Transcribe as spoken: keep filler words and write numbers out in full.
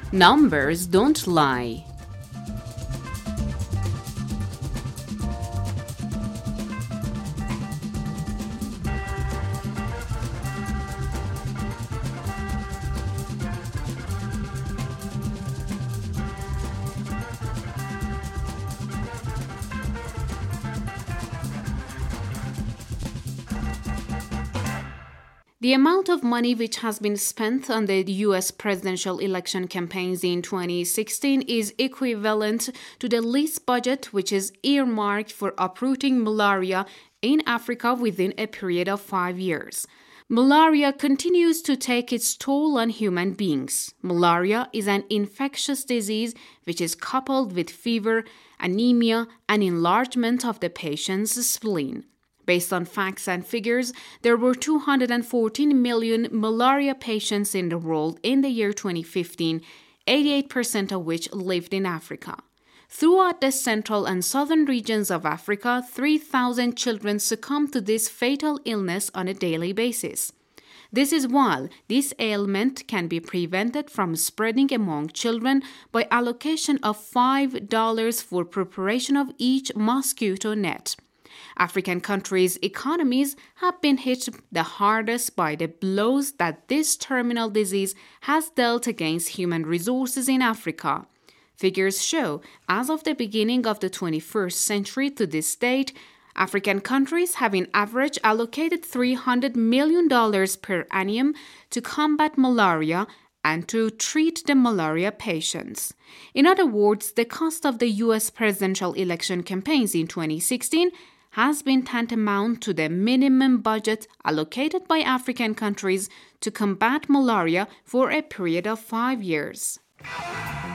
Numbers don't lie. The amount of money which has been spent on the U S presidential election campaigns in twenty sixteen is equivalent to the least budget which is earmarked for uprooting malaria in Africa within a period of five years. Malaria continues to take its toll on human beings. Malaria is an infectious disease which is coupled with fever, anemia, and enlargement of the patient's spleen. Based on facts and figures, there were two hundred fourteen million malaria patients in the world in the year twenty fifteen, eighty-eight percent of which lived in Africa. Throughout the central and southern regions of Africa, three thousand children succumb to this fatal illness on a daily basis. This is while this ailment can be prevented from spreading among children by allocation of five dollars for preparation of each mosquito net. African countries' economies have been hit the hardest by the blows that this terminal disease has dealt against human resources in Africa. Figures show, as of the beginning of the twenty-first century to this date, African countries have in average allocated three hundred million dollars per annum to combat malaria and to treat the malaria patients. In other words, the cost of the U S presidential election campaigns in twenty sixteen has been tantamount to the minimum budget allocated by African countries to combat malaria for a period of five years.